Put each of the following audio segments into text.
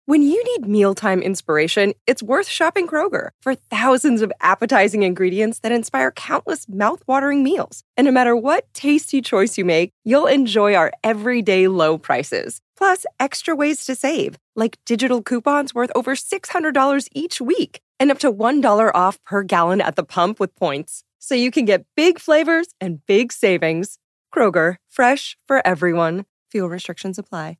When you need mealtime inspiration, it's worth shopping Kroger for thousands of appetizing ingredients that inspire countless mouth-watering meals. And no matter what tasty choice you make, you'll enjoy our everyday low prices. Plus, extra ways to save, like digital coupons worth over $600 each week and up to $1 off per gallon at the pump with points. So you can get big flavors and big savings. Kroger, fresh for everyone. Fuel restrictions apply.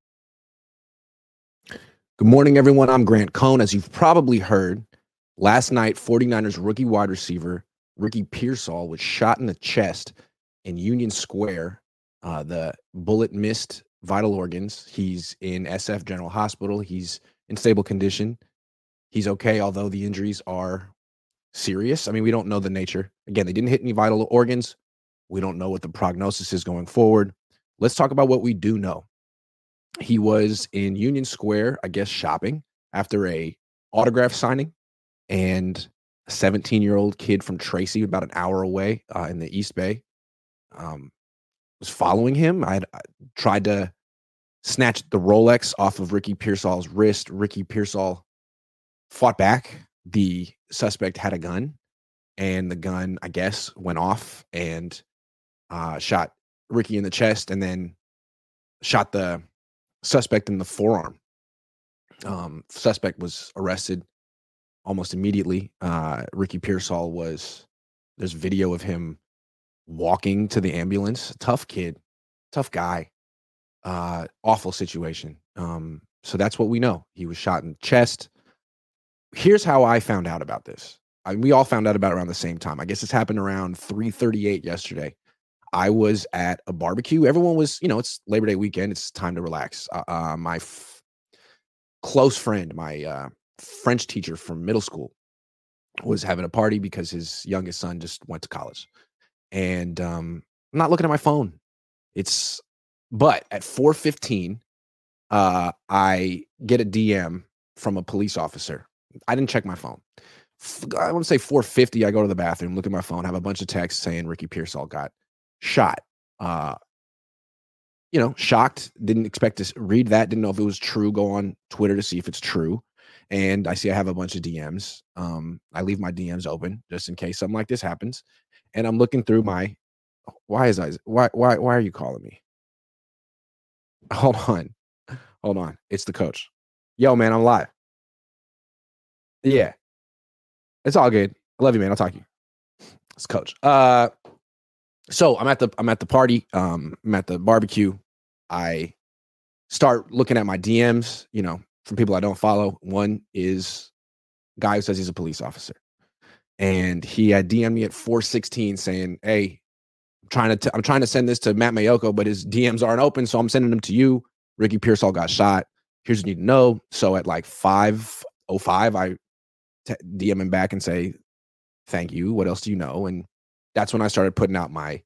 Good morning, everyone. I'm Grant Cohn. As you've probably heard, last night, 49ers rookie wide receiver Ricky Pearsall was shot in the chest in Union Square. The bullet missed vital organs. He's in SF General Hospital. He's in stable condition. He's okay, although the injuries are serious. I mean, we don't know the nature. Again, they didn't hit any vital organs. We don't know what the prognosis is going forward. Let's talk about what we do know. He was in Union Square, I guess, shopping after a autograph signing, and a 17-year-old kid from Tracy, about an hour away in the East Bay, was following him. I tried to snatch the Rolex off of Ricky Pearsall's wrist. Ricky Pearsall fought back. The suspect had a gun, and the gun, I guess, went off and shot Ricky in the chest, and then shot the suspect in the forearm. Suspect was arrested almost immediately. Ricky Pearsall there's video of him walking to the ambulance. Tough kid, tough guy, awful situation. So that's what we know. He was shot in the chest. Here's how I found out about this. We all found out about it around the same time. I guess this happened around 3:38 yesterday. I was at a barbecue. Everyone was, it's Labor Day weekend. It's time to relax. My close friend, my French teacher from middle school, was having a party because his youngest son just went to college. And I'm not looking at my phone. But at 4:15, I get a DM from a police officer. I didn't check my phone. I want to say 4:50, I go to the bathroom, look at my phone, have a bunch of texts saying Ricky Pearsall got shot. Shocked, didn't expect to read that, didn't know if it was true, go on Twitter to see if it's true. And I see I have a bunch of DMs. I leave my DMs open just in case something like this happens. And I'm looking through why are you calling me? Hold on. It's the coach. Yo, man, I'm live. Yeah. It's all good. I love you, man. I'll talk to you. It's coach. So I'm at the party. I'm at the barbecue. I start looking at my DMs, from people I don't follow. One is a guy who says he's a police officer. And he had DM'd me at 4:16 saying, hey, I'm trying to send this to Matt Mayoko, but his DMs aren't open, so I'm sending them to you. Ricky Pearsall got shot. Here's what you need to know. So at like 5:05, I DM him back and say, thank you. What else do you know? And that's when I started putting out my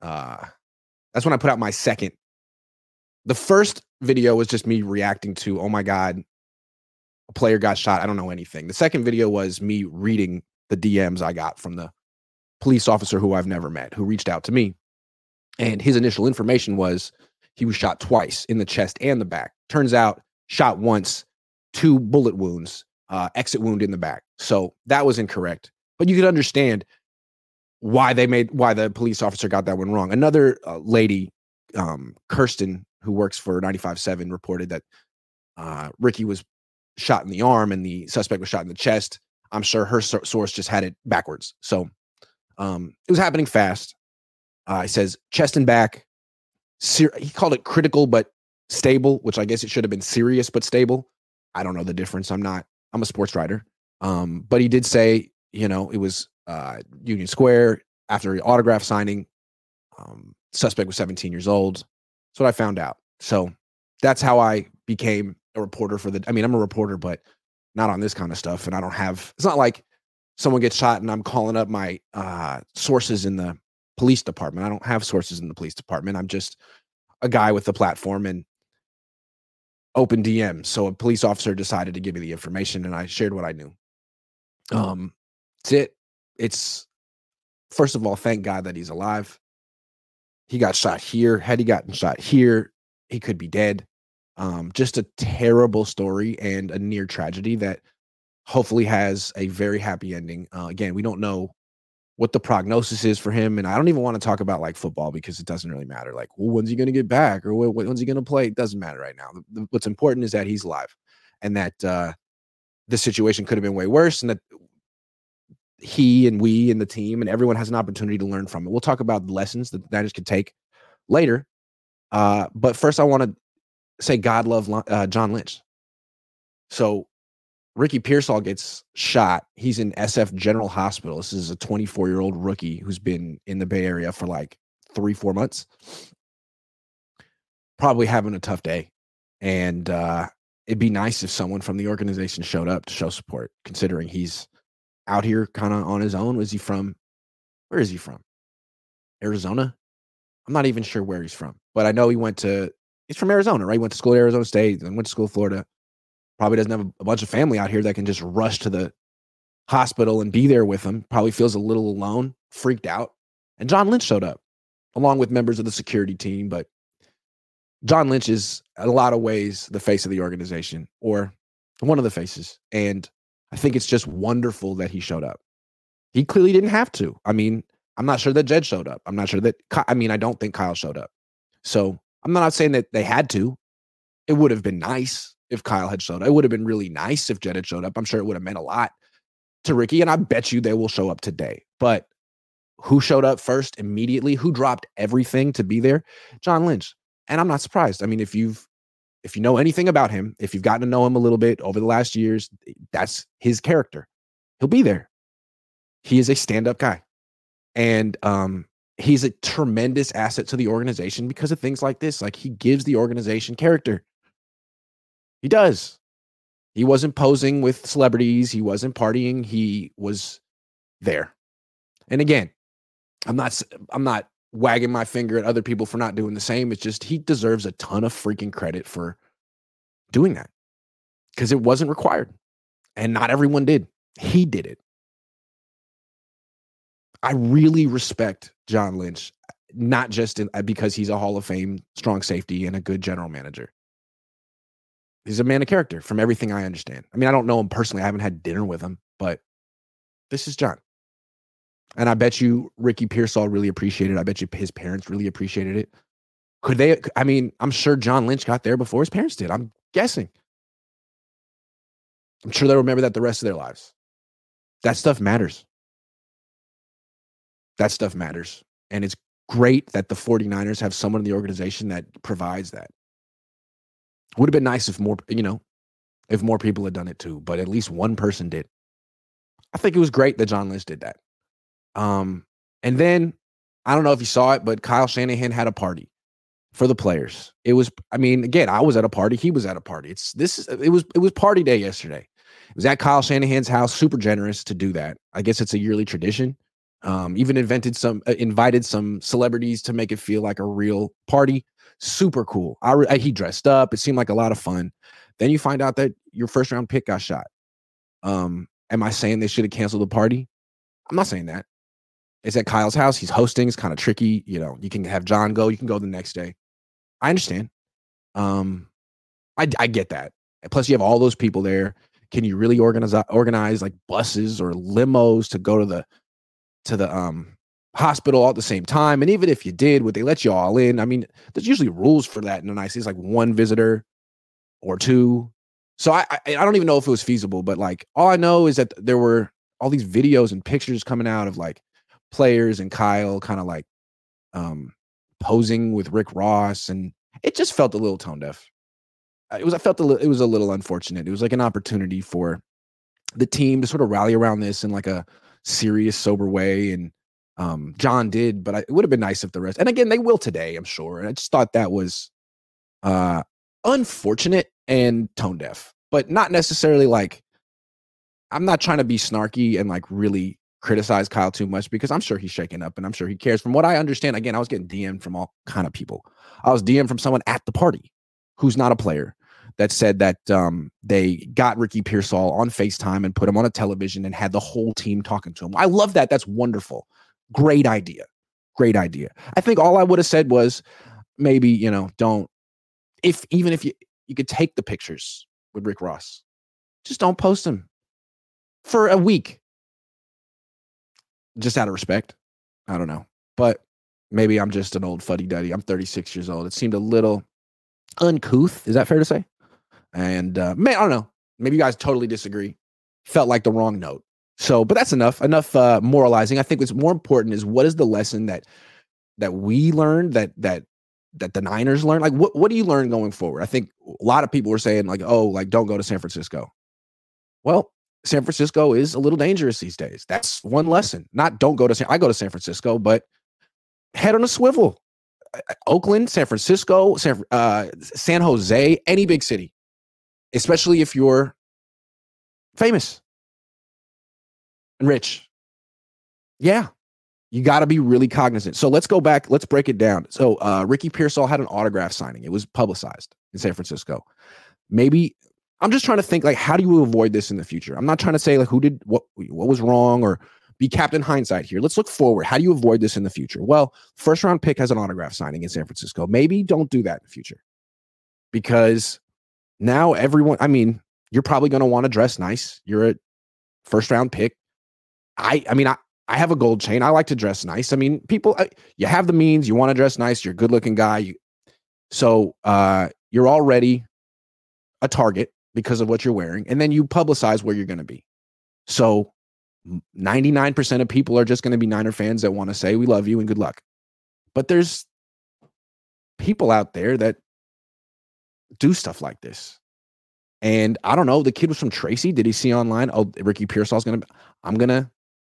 second. The first video was just me reacting to, oh my God, a player got shot. I don't know anything. The second video was me reading the DMs I got from the police officer who I've never met, who reached out to me. And his initial information was he was shot twice in the chest and the back. Turns out shot once, 2 bullet wounds, exit wound in the back. So that was incorrect. But you could understand why the police officer got that one wrong. Another lady, Kirsten, who works for 95.7, reported that Ricky was shot in the arm and the suspect was shot in the chest. I'm sure her source just had it backwards. So it was happening fast. He says chest and back. He called it critical but stable, which I guess it should have been serious but stable. I don't know the difference. I'm a sports writer. But he did say, it was Union Square after the autograph signing. Suspect was 17 years old. That's what I found out. So that's how I became a reporter I'm a reporter, but not on this kind of stuff. And it's not like someone gets shot and I'm calling up my sources in the police department. I don't have sources in the police department. I'm just a guy with a platform and open DM. So a police officer decided to give me the information and I shared what I knew. That's it. It's, first of all, thank God that he's alive. He got shot here. Had he gotten shot here, he could be dead. Just a terrible story and a near tragedy that hopefully has a very happy ending. Again, we don't know what the prognosis is for him, and I don't even want to talk about like football because it doesn't really matter. Like, well, when's he going to get back, or when's he going to play? It doesn't matter right now. What's important is that he's alive, and that the situation could have been way worse, and that he and we and the team and everyone has an opportunity to learn from it. We'll talk about the lessons that the Niners could take later. But first, I want to say God love John Lynch. So Ricky Pearsall gets shot. He's in SF General Hospital. This is a 24-year-old rookie who's been in the Bay Area for like 3-4 months. Probably having a tough day. And it'd be nice if someone from the organization showed up to show support, considering he's out here kind of on his own. Where is he from? Arizona? I'm not even sure where he's from, but I know he's from Arizona, right? He went to school at Arizona State and went to school in Florida. Probably doesn't have a bunch of family out here that can just rush to the hospital and be there with him. Probably feels a little alone, freaked out. And John Lynch showed up along with members of the security team. But John Lynch is, in a lot of ways, the face of the organization, or one of the faces. And I think it's just wonderful that he showed up. He clearly didn't have to. I mean, I'm not sure that Jed showed up. I'm not sure that, I don't think Kyle showed up. So I'm not saying that they had to. It would have been nice if Kyle had showed up. It would have been really nice if Jed had showed up. I'm sure it would have meant a lot to Ricky, and I bet you they will show up today. But who showed up first immediately? Who dropped everything to be there? John Lynch. And I'm not surprised. I mean, if you know anything about him, if you've gotten to know him a little bit over the last years, that's his character. He'll be there. He is a stand-up guy. And he's a tremendous asset to the organization because of things like this. Like, he gives the organization character. He does. He wasn't posing with celebrities. He wasn't partying. He was there. And again, I'm not wagging my finger at other people for not doing the same. It's just he deserves a ton of freaking credit for doing that because it wasn't required. And not everyone did. He did it. I really respect John Lynch, not just because he's a Hall of Fame strong safety and a good general manager. He's a man of character from everything I understand. I mean, I don't know him personally. I haven't had dinner with him, but this is John. And I bet you Ricky Pearsall really appreciated it. I bet you his parents really appreciated it. Could they? I mean, I'm sure John Lynch got there before his parents did. I'm guessing. I'm sure they'll remember that the rest of their lives. That stuff matters. That stuff matters. And it's great that the 49ers have someone in the organization that provides that. Would have been nice if more people had done it too, but at least one person did. I think it was great that John Lynch did that. And then, I don't know if you saw it, but Kyle Shanahan had a party for the players. It was, again, I was at a party. He was at a party. It was party day yesterday. It was at Kyle Shanahan's house. Super generous to do that. I guess it's a yearly tradition. Even invited some celebrities to make it feel like a real party. Super cool. He dressed up. It seemed like a lot of fun. Then you find out that your first round pick got shot. Am I saying they should have canceled the party? I'm not saying that. It's at Kyle's house. He's hosting. It's kind of tricky. You can have John go. You can go the next day. I understand. I get that. Plus, you have all those people there. Can you really organize like buses or limos to go to the hospital all at the same time? And even if you did, would they let you all in? I mean, there's usually rules for that in an IC. It's like one visitor or two. So I don't even know if it was feasible, but like all I know is that there were all these videos and pictures coming out of like players and Kyle kind of like posing with Rick Ross, and it just felt a little tone deaf. It was a little unfortunate. It was like an opportunity for the team to sort of rally around this in like a serious, sober way, and John did, but it would have been nice if the rest, and again, they will today, I'm sure. And I just thought that was unfortunate and tone deaf, but not necessarily like, I'm not trying to be snarky and like really criticize Kyle too much, because I'm sure he's shaken up and I'm sure he cares. From what I understand, again, I was getting DM'd from all kind of people. I was DM'd from someone at the party who's not a player that said that they got Ricky Pearsall on FaceTime and put him on a television and had the whole team talking to him. I love that. That's wonderful. Great idea. Great idea. I think all I would have said was maybe, don't, even if You could take the pictures with Rick Ross. Just don't post them for a week. Just out of respect. I don't know. But maybe I'm just an old fuddy-duddy. I'm 36 years old. It seemed a little uncouth. Is that fair to say? And I don't know. Maybe you guys totally disagree. Felt like the wrong note. So, but that's enough moralizing. I think what's more important is what is the lesson that we learned, that the Niners learned? Like, what do you learn going forward? I think a lot of people were saying like, oh, like don't go to San Francisco. Well, San Francisco is a little dangerous these days. That's one lesson. Not don't go to I go to San Francisco, but head on a swivel. Oakland, San Francisco, San Jose, any big city, especially if you're famous and rich. Yeah, you got to be really cognizant. So let's go back. Let's break it down. So Ricky Pearsall had an autograph signing. It was publicized in San Francisco. Maybe I'm just trying to think, like, how do you avoid this in the future? I'm not trying to say like who did what was wrong or be Captain Hindsight here. Let's look forward. How do you avoid this in the future? Well, first round pick has an autograph signing in San Francisco. Maybe don't do that in the future, because now everyone, I mean, you're probably going to want to dress nice. You're a first round pick. I have a gold chain. I like to dress nice. I mean, people, you have the means, you want to dress nice. You're a good looking guy. So you're already a target because of what you're wearing. And then you publicize where you're going to be. So 99% of people are just going to be Niner fans that want to say, we love you and good luck. But there's people out there that do stuff like this. And I don't know, the kid was from Tracy. Did he see online? Oh, Ricky Pearsall's I'm going to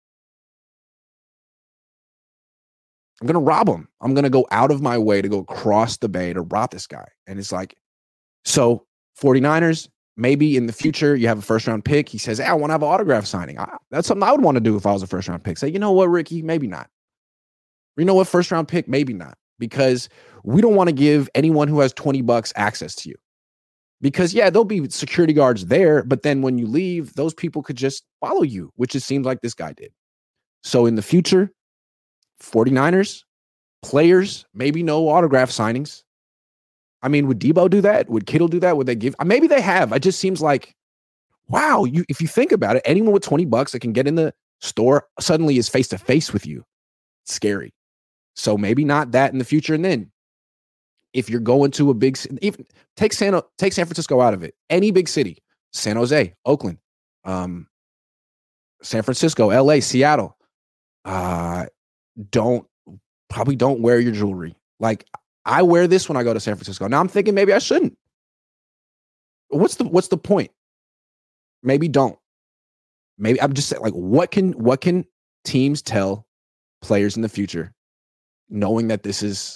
rob him. I'm going to go out of my way to go across the bay to rob this guy. And it's like, so 49ers, maybe in the future, you have a first round pick. He says, hey, I want to have an autograph signing. That's something I would want to do if I was a first round pick. Say, you know what, Ricky, maybe not. You know what, first round pick, maybe not. Because we don't want to give anyone who has $20 access to you. Because, yeah, there'll be security guards there, but then when you leave, those people could just follow you, which it seems like this guy did. So in the future, 49ers, players, maybe no autograph signings. I mean, would Debo do that? Would Kittle do that? Would they give? Maybe they have. It just seems like, wow, if you think about it, anyone with $20 that can get in the store suddenly is face to face with you. It's scary. So maybe not that in the future. And then if you're going to a big city, even take San Francisco out of it. Any big city, San Jose, Oakland, San Francisco, LA, Seattle, don't wear your jewelry. Like, I wear this when I go to San Francisco. Now I'm thinking maybe I shouldn't. What's the point? Maybe don't. Maybe I'm just saying, like, what can teams tell players in the future, knowing that this is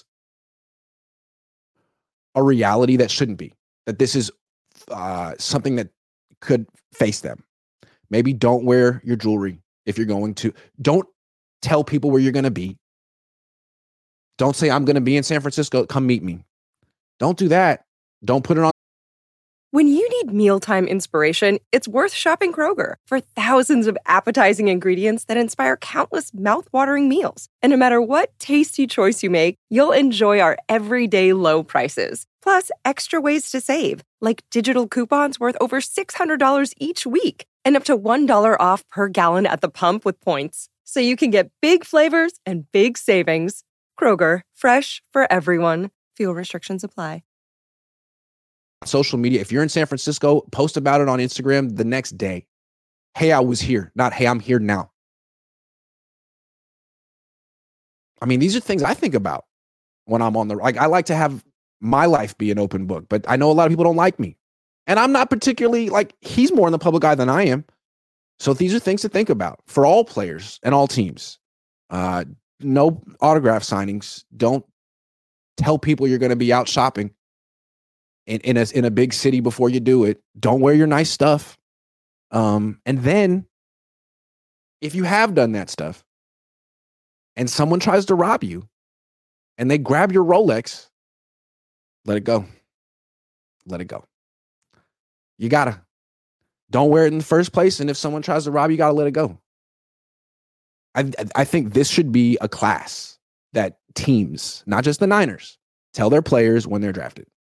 a reality that shouldn't be, that this is something that could face them? Maybe don't wear your jewelry if you're going to. Don't tell people where you're going to be. Don't say, I'm going to be in San Francisco. Come meet me. Don't do that. Don't put it on. When you need mealtime inspiration, it's worth shopping Kroger for thousands of appetizing ingredients that inspire countless mouthwatering meals. And no matter what tasty choice you make, you'll enjoy our everyday low prices. Plus, extra ways to save, like digital coupons worth over $600 each week and up to $1 off per gallon at the pump with points. So you can get big flavors and big savings. Kroger, fresh for everyone. Fuel restrictions apply. Social media, if you're in San Francisco, post about it on Instagram the next day. Hey, I was here. Not, hey, I'm here now. I mean, these are things I think about when I'm on I like to have my life be an open book, but I know a lot of people don't like me. And I'm not particularly, he's more in the public eye than I am. So these are things to think about for all players and all teams. No autograph signings. Don't tell people you're going to be out shopping in a big city before you do it. Don't wear your nice stuff. And then if you have done that stuff and someone tries to rob you and they grab your Rolex, let it go. Let it go. You gotta. Don't wear it in the first place. And if someone tries to rob you, gotta let it go. I think this should be a class that teams, not just the Niners, tell their players when they're drafted.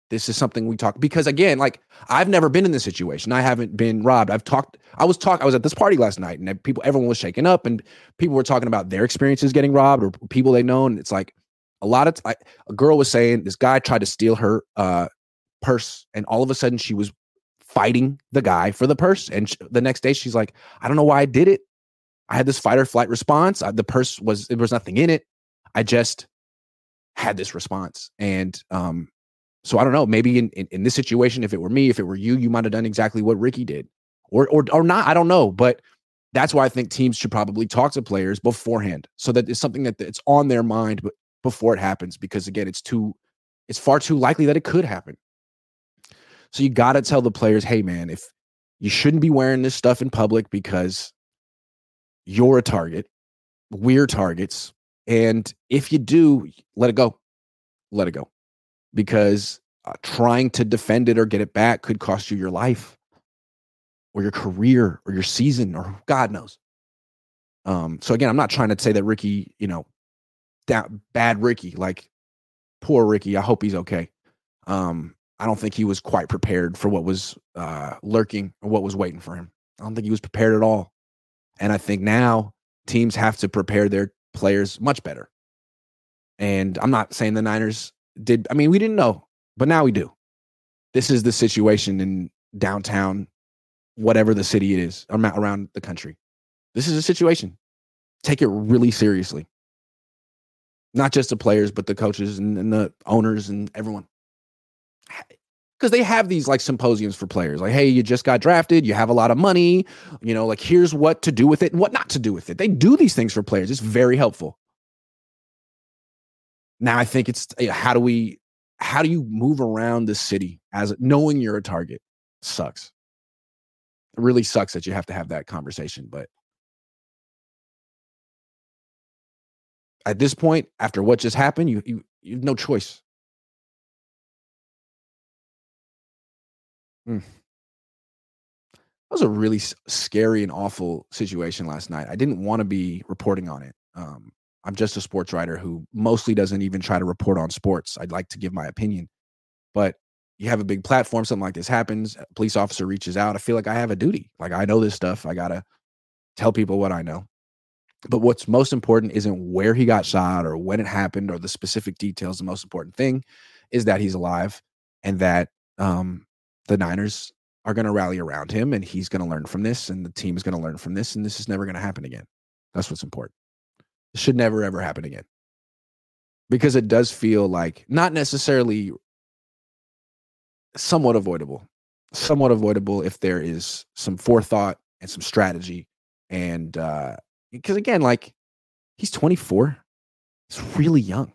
This is something we talk, because again, like, I've never been in this situation. I haven't been robbed. I was at this party last night, and everyone was shaking up, and people were talking about their experiences getting robbed or people they know. And it's like a girl was saying this guy tried to steal her purse, and all of a sudden she was fighting the guy for the purse. And the next day she's like, I don't know why I did it. I had this fight or flight response. The purse there was nothing in it. I just had this response. And so I don't know, maybe in this situation, if it were me, if it were you, you might have done exactly what Ricky did, or not. I don't know. But that's why I think teams should probably talk to players beforehand, so that it's something that it's on their mind before it happens, because again, it's far too likely that it could happen. So you got to tell the players, hey man, if you shouldn't be wearing this stuff in public because you're a target, we're targets. And if you do, let it go. Let it go. Because trying to defend it or get it back could cost you your life or your career or your season or God knows. So again, I'm not trying to say that Ricky, bad Ricky, like poor Ricky. I hope he's okay. I don't think he was quite prepared for what was lurking or what was waiting for him. I don't think he was prepared at all. And I think now teams have to prepare their players much better. And I'm not saying the Niners did. I mean, we didn't know, but now we do. This is the situation in downtown, whatever the city it is, around the country. This is a situation. Take it really seriously. Not just the players, but the coaches and the owners and everyone. Because they have these like symposiums for players. Like, hey, you just got drafted. You have a lot of money. Like, here's what to do with it and what not to do with it. They do these things for players. It's very helpful. Now, I think it's how do you move around the city as knowing you're a target? Sucks. It really sucks that you have to have that conversation. But at this point, after what just happened, you have no choice. That was a really scary and awful situation last night. I didn't want to be reporting on it. I'm just a sports writer who mostly doesn't even try to report on sports. I'd like to give my opinion. But you have a big platform, something like this happens, a police officer reaches out. I feel like I have a duty. Like, I know this stuff. I got to tell people what I know. But what's most important isn't where he got shot or when it happened or the specific details. The most important thing is that he's alive and that the Niners are going to rally around him, and he's going to learn from this, and the team is going to learn from this, and this is never going to happen again. That's what's important. It should never, ever happen again. Because it does feel like not necessarily somewhat avoidable if there is some forethought and some strategy. And because again, like, he's 24. He's really young.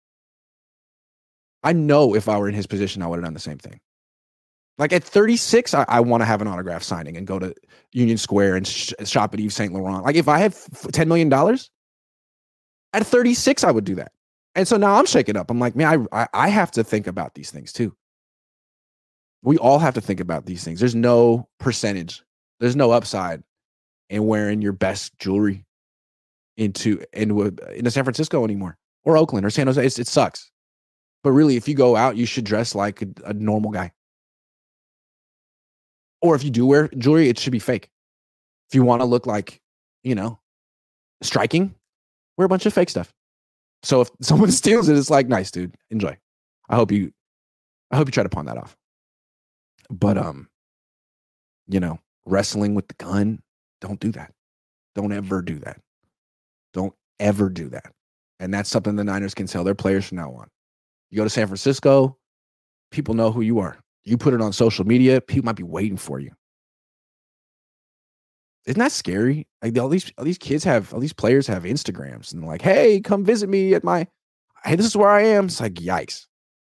I know if I were in his position, I would have done the same thing. Like, at 36, I want to have an autograph signing and go to Union Square and shop at Yves Saint Laurent. Like, if I had $10 million, at 36, I would do that. And so now I'm shaking up. I'm like, man, I have to think about these things too. We all have to think about these things. There's no percentage. There's no upside in wearing your best jewelry into San Francisco anymore, or Oakland or San Jose. It sucks. But really, if you go out, you should dress like a normal guy. Or if you do wear jewelry, it should be fake. If you want to look like, striking, wear a bunch of fake stuff. So if someone steals it, it's like, nice, dude, enjoy. I hope you try to pawn that off. But wrestling with the gun, don't do that. Don't ever do that. Don't ever do that. And that's something the Niners can tell their players from now on. You go to San Francisco, people know who you are. You put it on social media, people might be waiting for you. Isn't that scary? Like, all these players have Instagrams and they're like, hey, come visit me at hey, this is where I am. It's like, yikes.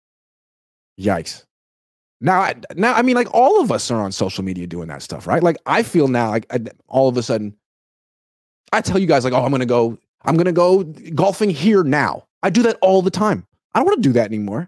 Now, I mean, like, all of us are on social media doing that stuff, right? Like, I feel now like all of a sudden, I tell you guys, like, oh, I'm going to go golfing here now. I do that all the time. I don't want to do that anymore.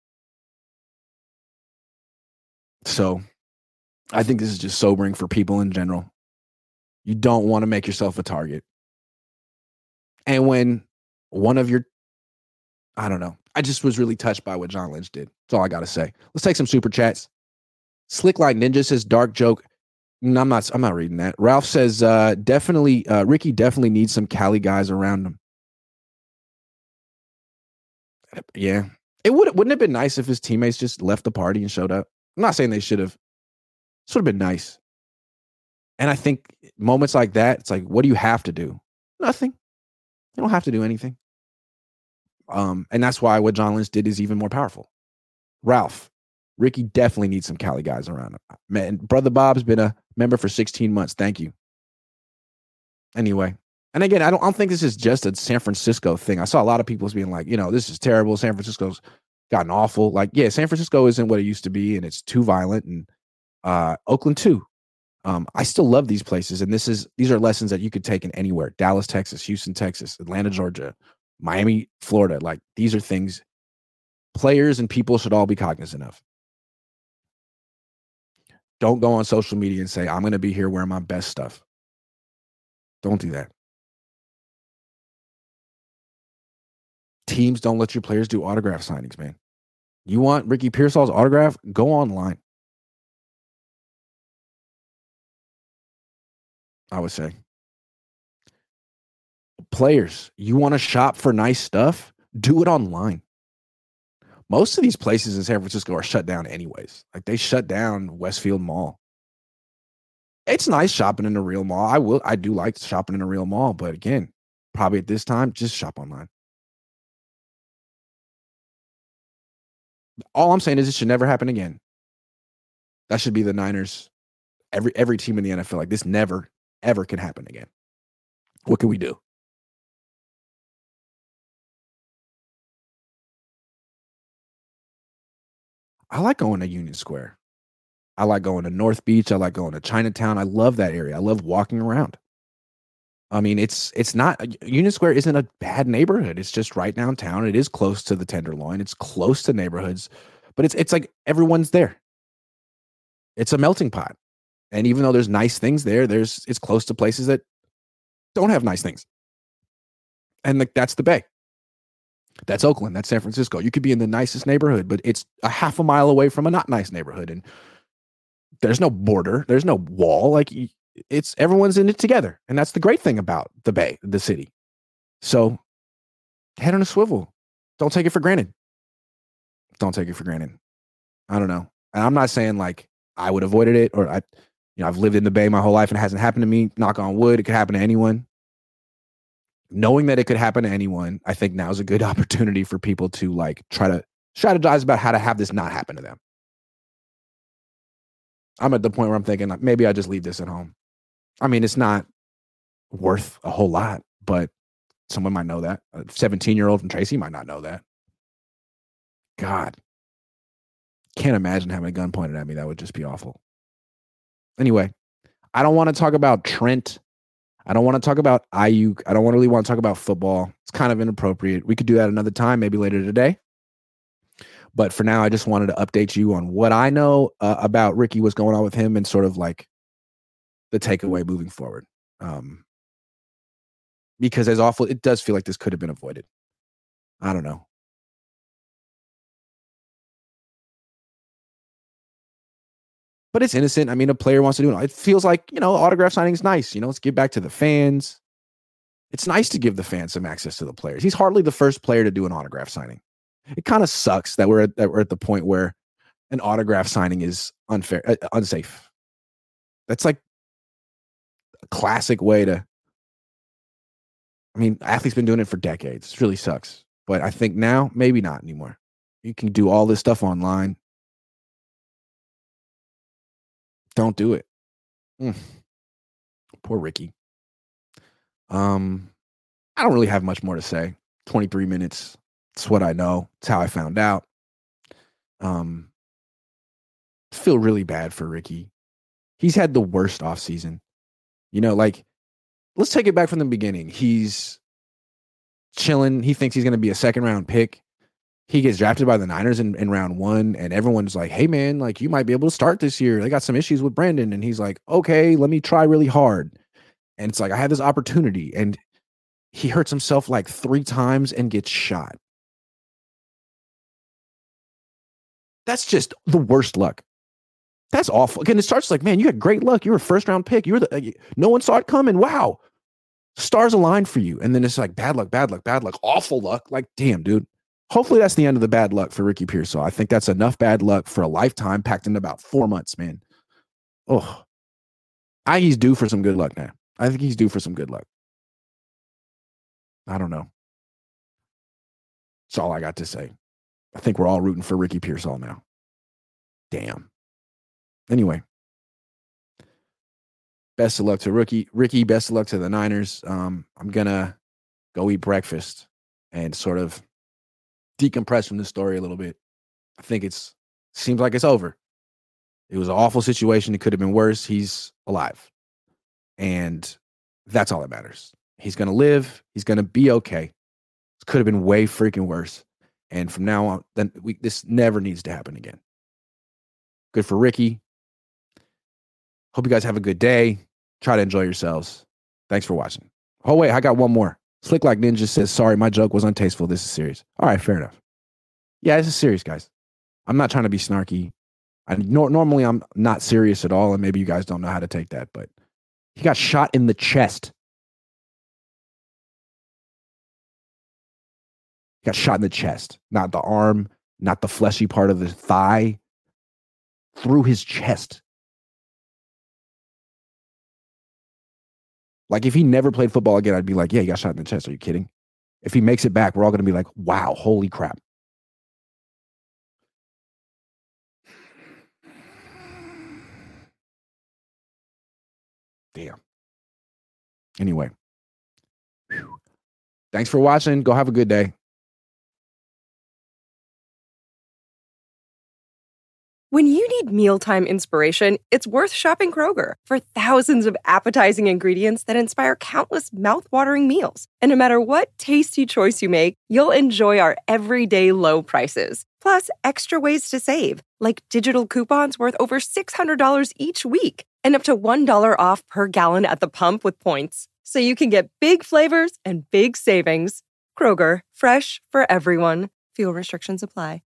So I think this is just sobering for people in general. You don't want to make yourself a target. And when one of your I don't know. I just was really touched by what John Lynch did. That's all I got to say. Let's take some super chats. Slick Like Ninja says, dark joke. No, I'm not reading that. Ralph says, definitely, Ricky definitely needs some Cali guys around him. Yeah. Wouldn't it have been nice if his teammates just left the party and showed up? I'm not saying they should have. This would have been nice. And I think moments like that, it's like, what do you have to do? Nothing. You don't have to do anything. And that's why what John Lynch did is even more powerful. Ralph, Ricky definitely needs some Cali guys around him. Man, Brother Bob's been a member for 16 months. Thank you. Anyway, and again, I don't think this is just a San Francisco thing. I saw a lot of people being like, this is terrible. San Francisco's gotten awful. Like, yeah, San Francisco isn't what it used to be, and it's too violent. And Oakland too. I still love these places, and these are lessons that you could take in anywhere. Dallas, Texas, Houston, Texas, Atlanta, Georgia, Miami, Florida. Like, these are things players and people should all be cognizant of. Don't go on social media and say, I'm going to be here wearing my best stuff. Don't do that. Teams don't let your players do autograph signings, man. You want Ricky Pearsall's autograph? Go online. I would say. Players, you want to shop for nice stuff? Do it online. Most of these places in San Francisco are shut down anyways. Like, they shut down Westfield Mall. It's nice shopping in a real mall. I do like shopping in a real mall, but again, probably at this time, just shop online. All I'm saying is it should never happen again. That should be the Niners. Every team in the NFL, like, this never, ever can happen again. What can we do? I like going to Union Square. I like going to North Beach. I like going to Chinatown. I love that area. I love walking around. I mean, it's not Union Square isn't a bad neighborhood. It's just right downtown. It is close to the Tenderloin. It's close to neighborhoods, but it's like everyone's there. It's a melting pot. And even though there's nice things there, it's close to places that don't have nice things. And that's the Bay. That's Oakland. That's San Francisco. You could be in the nicest neighborhood, but it's a half a mile away from a not nice neighborhood. And there's no border. There's no wall. Like, it's everyone's in it together. And that's the great thing about the Bay, the city. So head on a swivel. Don't take it for granted. Don't take it for granted. I don't know. And I'm not saying like I would have avoided it, or I've lived in the Bay my whole life and it hasn't happened to me. Knock on wood. It could happen to anyone. Knowing that it could happen to anyone, I think now is a good opportunity for people to like try to strategize about how to have this not happen to them. I'm at the point where I'm thinking like, maybe I just leave this at home. I mean, it's not worth a whole lot, but someone might know that. A 17-year-old from Tracy might not know that. God, can't imagine having a gun pointed at me. That would just be awful. Anyway, I don't want to talk about Trent. I don't want to talk about Ayuk. I don't really want to talk about football. It's kind of inappropriate. We could do that another time, maybe later today. But for now, I just wanted to update you on what I know about Ricky, what's going on with him, and sort of like the takeaway moving forward. Because as awful, it does feel like this could have been avoided. I don't know. But it's innocent. I mean, a player wants to do it. It feels like, autograph signing is nice. Let's give back to the fans. It's nice to give the fans some access to the players. He's hardly the first player to do an autograph signing. It kind of sucks that we're at the point where an autograph signing is unsafe. That's like a classic way to. I mean, athletes been doing it for decades. It really sucks. But I think now, maybe not anymore. You can do all this stuff online. Don't do it. Poor Ricky. I don't really have much more to say. 23 minutes. It's what I know. It's how I found out. Feel really bad for Ricky. He's had the worst offseason. Let's take it back from the beginning. He's chilling. He thinks he's going to be a second-round pick. He gets drafted by the Niners in round 1, and everyone's like, hey, man, like, you might be able to start this year. They got some issues with Brandon. And he's like, okay, let me try really hard. And it's like, I had this opportunity. And he hurts himself like 3 times and gets shot. That's just the worst luck. That's awful. Again, it starts like, man, you had great luck. You were a first round pick. You were no one saw it coming. Wow. Stars aligned for you. And then it's like bad luck, awful luck. Like, damn, dude. Hopefully that's the end of the bad luck for Ricky Pearsall. I think that's enough bad luck for a lifetime packed in about 4 months, man. Oh, he's due for some good luck now. I think he's due for some good luck. I don't know. That's all I got to say. I think we're all rooting for Ricky Pearsall now. Damn. Anyway. Best of luck to Ricky. Best of luck to the Niners. I'm going to go eat breakfast and sort of decompress from this story a little bit. I think seems like it's over. It was an awful situation. It could have been worse. He's alive. And that's all that matters. He's going to live. He's going to be okay. It could have been way freaking worse. And from now on, this never needs to happen again. Good for Ricky. Hope you guys have a good day. Try to enjoy yourselves. Thanks for watching. Oh, wait, I got one more. Slick Like Ninja says, sorry, my joke was untasteful. This is serious. All right, fair enough. Yeah, this is serious, guys. I'm not trying to be snarky. Normally, I'm not serious at all, and maybe you guys don't know how to take that, but he got shot in the chest. He got shot in the chest, not the arm, not the fleshy part of the thigh, through his chest. Like, if he never played football again, I'd be like, yeah, he got shot in the chest. Are you kidding? If he makes it back, we're all going to be like, wow, holy crap. Damn. Anyway. Whew. Thanks for watching. Go have a good day. When you need mealtime inspiration, it's worth shopping Kroger for thousands of appetizing ingredients that inspire countless mouth-watering meals. And no matter what tasty choice you make, you'll enjoy our everyday low prices. Plus, extra ways to save, like digital coupons worth over $600 each week and up to $1 off per gallon at the pump with points. So you can get big flavors and big savings. Kroger, fresh for everyone. Fuel restrictions apply.